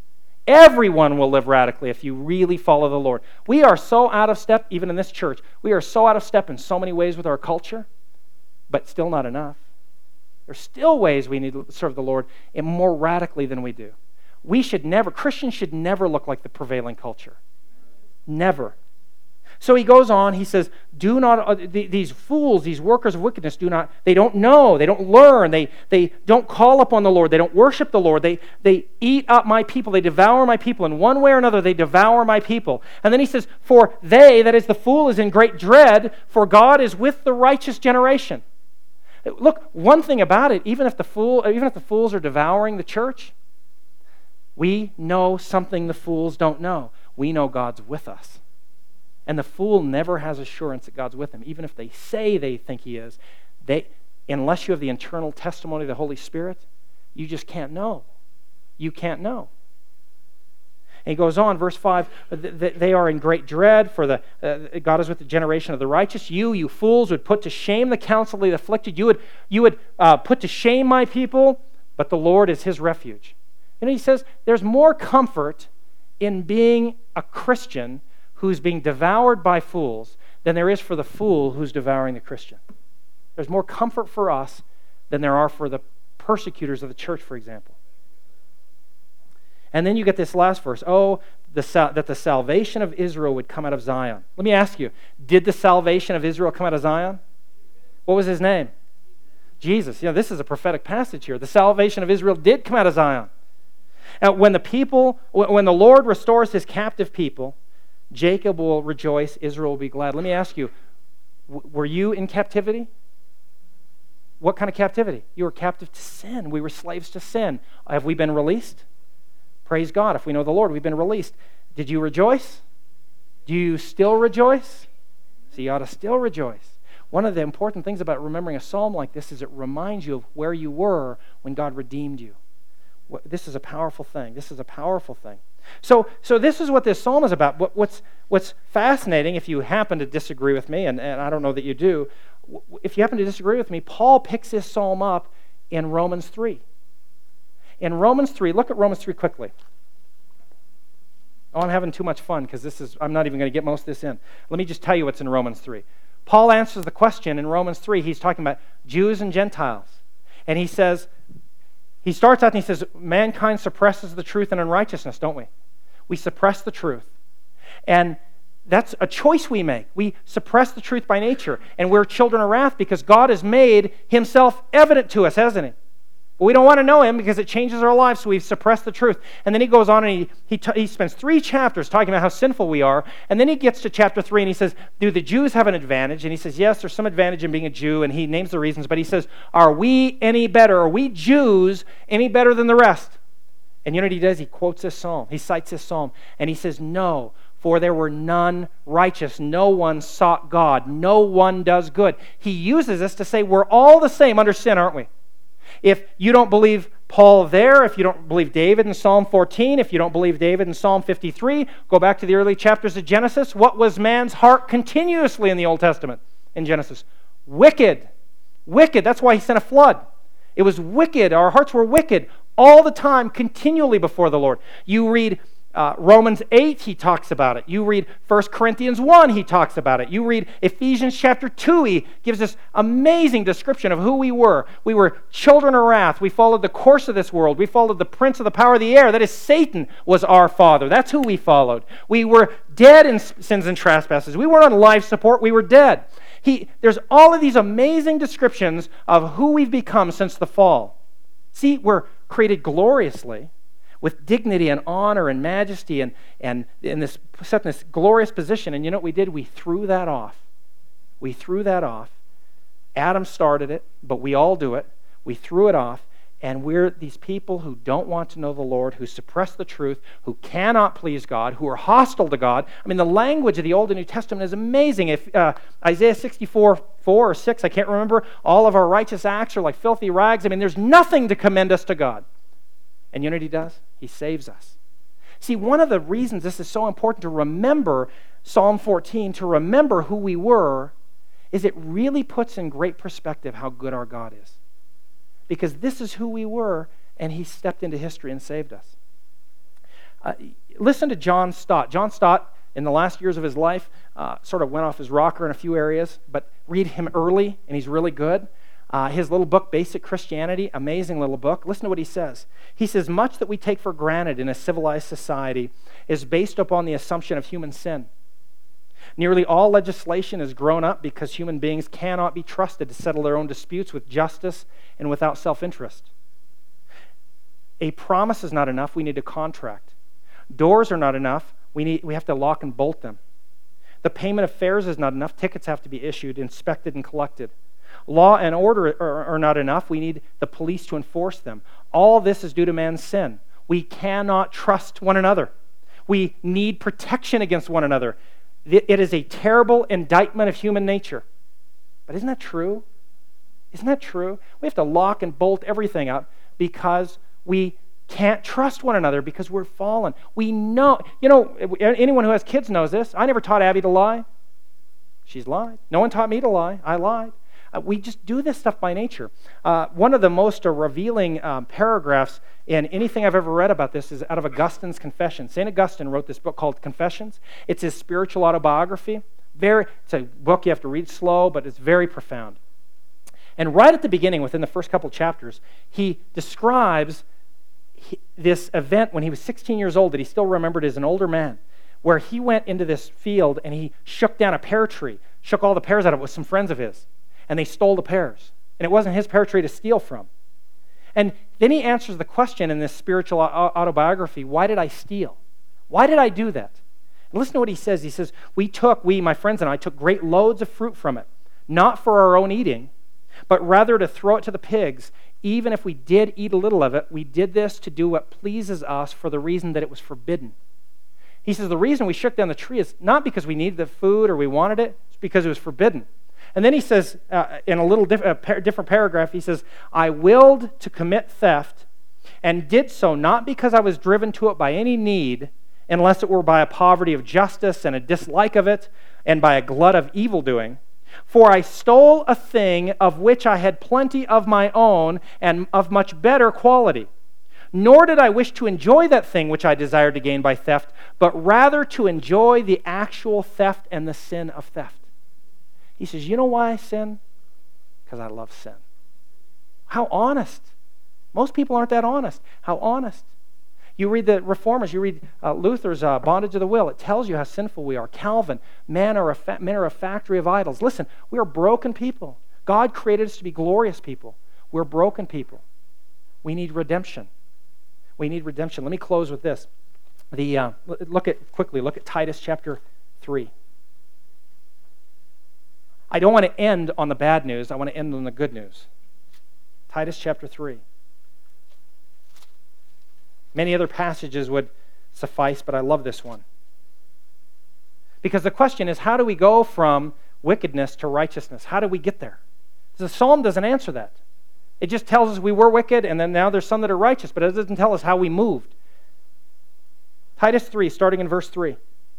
Everyone will live radically if you really follow the Lord. We are so out of step, even in this church. We are so out of step in so many ways with our culture, but still not enough. There's still ways we need to serve the Lord and more radically than we do. We should never, Christians should never look like the prevailing culture. Never. So he goes on, he says, do not, uh, th- these fools, these workers of wickedness, do not, they don't know, they don't learn, they, they don't call upon the Lord, they don't worship the Lord, they, they eat up my people, they devour my people. In one way or another, they devour my people. And then he says, for they, that is the fool, is in great dread, for God is with the righteous generation. Look, one thing about it, even if the fool, even if the fools are devouring the church, we know something the fools don't know. We know God's with us. And the fool never has assurance that God's with him. Even if they say they think He is, they, unless you have the internal testimony of the Holy Spirit, you just can't know. You can't know. And he goes on, verse five, they are in great dread, for the uh, God is with the generation of the righteous. You, you fools, would put to shame the counsel of the afflicted. You would, you would uh, put to shame my people, but the Lord is his refuge. You know, he says there's more comfort in being a Christian who's being devoured by fools than there is for the fool who's devouring the Christian. There's more comfort for us than there are for the persecutors of the church, for example. And then you get this last verse, oh, the sal- that the salvation of Israel would come out of Zion. Let me ask you, did the salvation of Israel come out of Zion? What was his name? Jesus. You know, this is a prophetic passage here. The salvation of Israel did come out of Zion. And when the people, when the Lord restores his captive people, Jacob will rejoice, Israel will be glad. Let me ask you, were you in captivity? What kind of captivity? You were captive to sin. We were slaves to sin. Have we been released? Praise God. If we know the Lord, we've been released. Did you rejoice? Do you still rejoice? So you ought to still rejoice. One of the important things about remembering a psalm like this is it reminds you of where you were when God redeemed you. This is a powerful thing. This is a powerful thing. So, so this is what this psalm is about. What, what's, what's fascinating, if you happen to disagree with me, and, and I don't know that you do, if you happen to disagree with me, Paul picks this psalm up in Romans three. In Romans three, look at Romans three quickly. Oh, I'm having too much fun because this is I'm not even going to get most of this in. Let me just tell you what's in Romans three. Paul answers the question in Romans three. He's talking about Jews and Gentiles. And he says, he starts out and he says, mankind suppresses the truth and unrighteousness, don't we? We suppress the truth. And that's a choice we make. We suppress the truth by nature. And we're children of wrath because God has made himself evident to us, hasn't he? But we don't want to know him because it changes our lives, so we've suppressed the truth. And then he goes on and he, he, t- he spends three chapters talking about how sinful we are. And then he gets to chapter three and he says, do the Jews have an advantage? And he says, yes, there's some advantage in being a Jew. And he names the reasons. But he says, are we any better? Are we Jews any better than the rest? And you know what he does? He quotes this psalm. He cites this psalm. And he says, no, for there were none righteous. No one sought God. No one does good. He uses this to say we're all the same under sin, aren't we? If you don't believe Paul there, if you don't believe David in Psalm fourteen, if you don't believe David in Psalm fifty-three, go back to the early chapters of Genesis. What was man's heart continuously in the Old Testament in Genesis? Wicked. Wicked. That's why he sent a flood. It was wicked. Our hearts were wicked all the time, continually before the Lord. You read Uh, Romans eight, he talks about it. You read First Corinthians one, he talks about it. You read Ephesians chapter two, he gives this amazing description of who we were. We were children of wrath. We followed the course of this world. We followed the prince of the power of the air. That is, Satan was our father. That's who we followed. We were dead in sins and trespasses. We weren't on life support. We were dead. He, there's all of these amazing descriptions of who we've become since the fall. See, we're created gloriously, with dignity and honor and majesty and, and in this, set in this glorious position. And you know what we did? We threw that off. We threw that off. Adam started it, but we all do it. We threw it off, and we're these people who don't want to know the Lord, who suppress the truth, who cannot please God, who are hostile to God. I mean, the language of the Old and New Testament is amazing. If uh, Isaiah sixty-four, four or six, I can't remember, all of our righteous acts are like filthy rags. I mean, there's nothing to commend us to God. And you know what he does? He saves us. See, one of the reasons this is so important to remember Psalm fourteen, to remember who we were, is it really puts in great perspective how good our God is. Because this is who we were, and he stepped into history and saved us. Uh, listen to John Stott. John Stott, in the last years of his life, uh, sort of went off his rocker in a few areas, but read him early, and he's really good. Uh, his little book, Basic Christianity, amazing little book. Listen to what he says. He says, much that we take for granted in a civilized society is based upon the assumption of human sin. Nearly all legislation is grown up because human beings cannot be trusted to settle their own disputes with justice and without self-interest. A promise is not enough. We need a contract. Doors are not enough. We need, we have to lock and bolt them. The payment of fares is not enough. Tickets have to be issued, inspected, and collected. Law and order are, are not enough. We need the police to enforce them. All this is due to man's sin. We cannot trust one another. We need protection against one another. It is a terrible indictment of human nature. But isn't that true? Isn't that true? We have to lock and bolt everything up because we can't trust one another because we're fallen. We know, you know, anyone who has kids knows this. I never taught Abby to lie. She's lied. No one taught me to lie. I lied. Uh, we just do this stuff by nature. Uh, one of the most uh, revealing um, paragraphs in anything I've ever read about this is out of Augustine's Confessions. Saint Augustine wrote this book called Confessions. It's his spiritual autobiography. Very, it's a book you have to read slow, but it's very profound. And right at the beginning, within the first couple chapters, he describes he, this event when he was sixteen years old that he still remembered as an older man, where he went into this field and he shook down a pear tree, shook all the pears out of it with some friends of his, and they stole the pears. And it wasn't his pear tree to steal from. And then he answers the question in this spiritual autobiography, why did I steal? Why did I do that? And listen to what he says. He says, we took, we, my friends and I, took great loads of fruit from it, not for our own eating, but rather to throw it to the pigs. Even if we did eat a little of it, we did this to do what pleases us for the reason that it was forbidden. He says the reason we shook down the tree is not because we needed the food or we wanted it, it's because it was forbidden. And then he says, uh, in a little diff- uh, par- different paragraph, he says, I willed to commit theft and did so not because I was driven to it by any need, unless it were by a poverty of justice and a dislike of it, and by a glut of evildoing. For I stole a thing of which I had plenty of my own and of much better quality. Nor did I wish to enjoy that thing which I desired to gain by theft, but rather to enjoy the actual theft and the sin of theft. He says, you know why I sin? Because I love sin. How honest. Most people aren't that honest. How honest. You read the Reformers, you read uh, Luther's uh, Bondage of the Will. It tells you how sinful we are. Calvin, men are, a fa- men are a factory of idols. Listen, we are broken people. God created us to be glorious people. We're broken people. We need redemption. We need redemption. Let me close with this. The uh, look at quickly. Look at Titus chapter three. I don't want to end on the bad news. I want to end on the good news. Titus chapter three. Many other passages would suffice, but I love this one. Because the question is, how do we go from wickedness to righteousness? How do we get there? The psalm doesn't answer that. It just tells us we were wicked, and then now there's some that are righteous, but it doesn't tell us how we moved. Titus three, starting in verse three.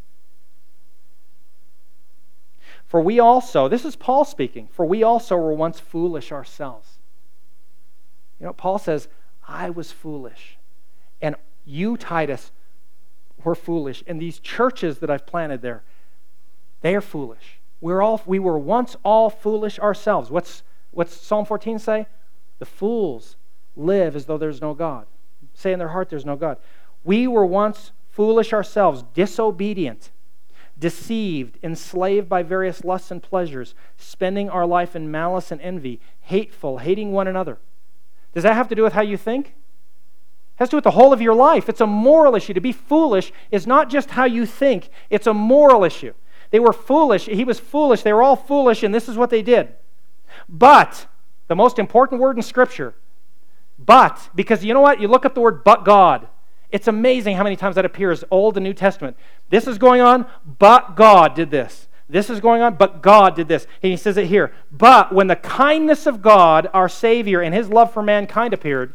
For we also, this is Paul speaking, for we also were once foolish ourselves. You know, Paul says, I was foolish. And you, Titus, were foolish. And these churches that I've planted there, they are foolish. We're all, we were once all foolish ourselves. What's, what's Psalm fourteen say? The fools live as though there's no God. Say in their heart there's no God. We were once foolish ourselves, disobedient, deceived, enslaved by various lusts and pleasures, spending our life in malice and envy, hateful, hating one another. Does that have to do with how you think? It has to do with the whole of your life. It's a moral issue. To be foolish is not just how you think. It's a moral issue. They were foolish. He was foolish. They were all foolish, and this is what they did. But, the most important word in Scripture, but, because you know what? You look up the word but God. It's amazing how many times that appears, Old and New Testament. This is going on, but God did this. This is going on, but God did this. And he says it here. But when the kindness of God, our Savior, and His love for mankind appeared,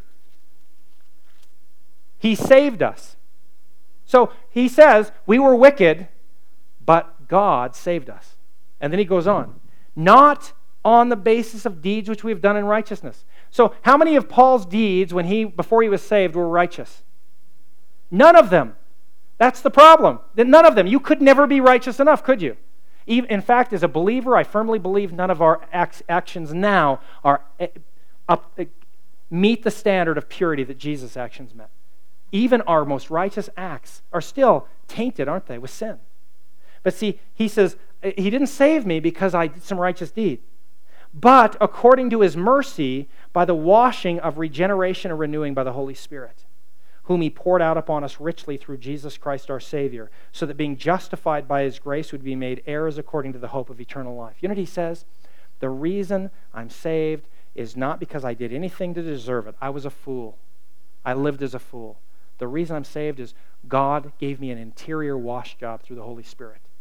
He saved us. So he says, we were wicked, but God saved us. And then he goes on. Not on the basis of deeds which we have done in righteousness. So how many of Paul's deeds when he before he was saved were righteous? None of them. That's the problem. None of them. You could never be righteous enough, could you? In fact, as a believer, I firmly believe none of our actions now are up, meet the standard of purity that Jesus' actions met. Even our most righteous acts are still tainted, aren't they, with sin? But see, he says, He didn't save me because I did some righteous deed, but according to His mercy, by the washing of regeneration and renewing by the Holy Spirit, whom He poured out upon us richly through Jesus Christ our Savior, so that being justified by His grace would be made heirs according to the hope of eternal life. You know what he says? The reason I'm saved is not because I did anything to deserve it. I was a fool. I lived as a fool. The reason I'm saved is God gave me an interior wash job through the Holy Spirit.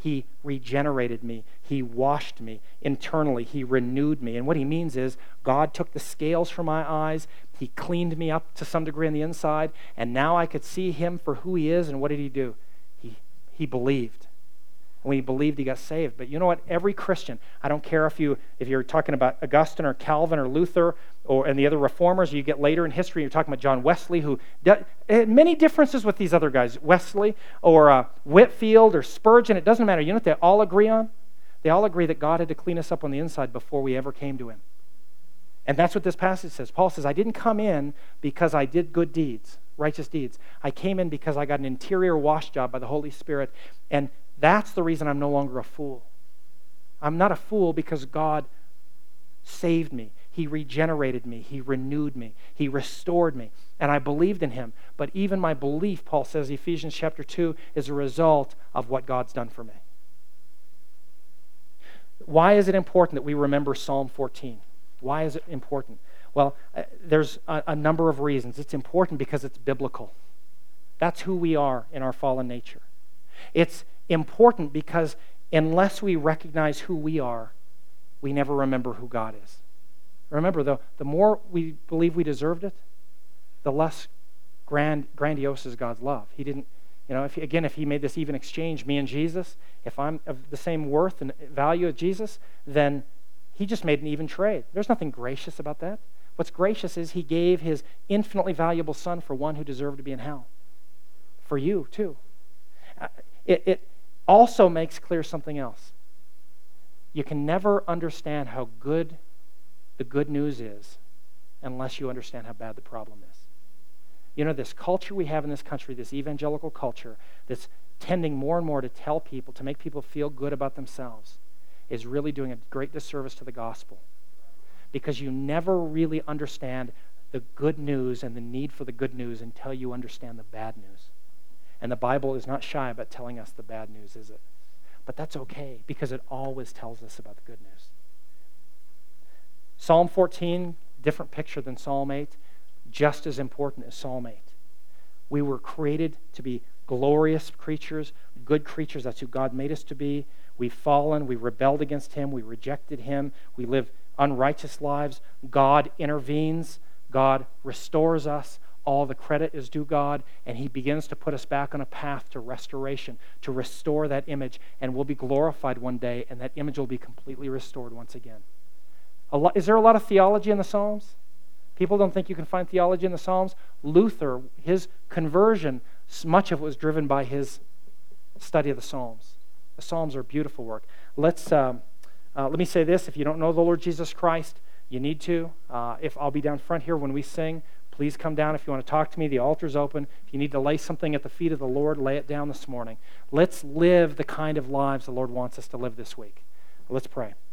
He regenerated me. He washed me internally. He renewed me. And what he means is God took the scales from my eyes. He cleaned me up to some degree on the inside. And now I could see him for who he is. And what did he do? He, he believed. When he believed, he got saved. But you know what? Every Christian, I don't care if, you, if you're talking about Augustine or Calvin or Luther or and the other reformers, you get later in history, you're talking about John Wesley, who had many differences with these other guys, Wesley or uh, Whitefield or Spurgeon. It doesn't matter. You know what they all agree on? They all agree that God had to clean us up on the inside before we ever came to him. And that's what this passage says. Paul says, I didn't come in because I did good deeds, righteous deeds. I came in because I got an interior wash job by the Holy Spirit. And that's the reason I'm no longer a fool. I'm not a fool because God saved me. He regenerated me. He renewed me. He restored me. And I believed in him. But even my belief, Paul says, Ephesians chapter two, is a result of what God's done for me. Why is it important that we remember Psalm fourteen? Why is it important? Well, uh, there's a, a number of reasons. It's important because it's biblical. That's who we are in our fallen nature. It's important because unless we recognize who we are, we never remember who God is. Remember, the, the more we believe we deserved it, the less grand, grandiose is God's love. He didn't, you know, if again, if he made this even exchange, me and Jesus, if I'm of the same worth and value as Jesus, then he just made an even trade. There's nothing gracious about that. What's gracious is he gave his infinitely valuable son for one who deserved to be in hell. For you, too. Uh, it, it also makes clear something else. You can never understand how good the good news is unless you understand how bad the problem is. You know, this culture we have in this country, this evangelical culture that's tending more and more to tell people, to make people feel good about themselves, is really doing a great disservice to the gospel. Because you never really understand the good news and the need for the good news until you understand the bad news. And the Bible is not shy about telling us the bad news, is it? But that's okay, because it always tells us about the good news. Psalm fourteen, different picture than Psalm eight, just as important as Psalm eight. We were created to be glorious creatures, good creatures. That's who God made us to be. We've fallen. We rebelled against him. We rejected him. We live unrighteous lives. God intervenes. God restores us. All the credit is due God, and he begins to put us back on a path to restoration, to restore that image, and we'll be glorified one day, and that image will be completely restored once again. A lot, is there a lot of theology in the Psalms? People don't think you can find theology in the Psalms. Luther, his conversion, much of it was driven by his study of the Psalms. The Psalms are a beautiful work. Let's um, uh, let me say this: if you don't know the Lord Jesus Christ, you need to. Uh, if I'll be down front here when we sing, please come down. If you want to talk to me, the altar's open. If you need to lay something at the feet of the Lord, lay it down this morning. Let's live the kind of lives the Lord wants us to live this week. Let's pray.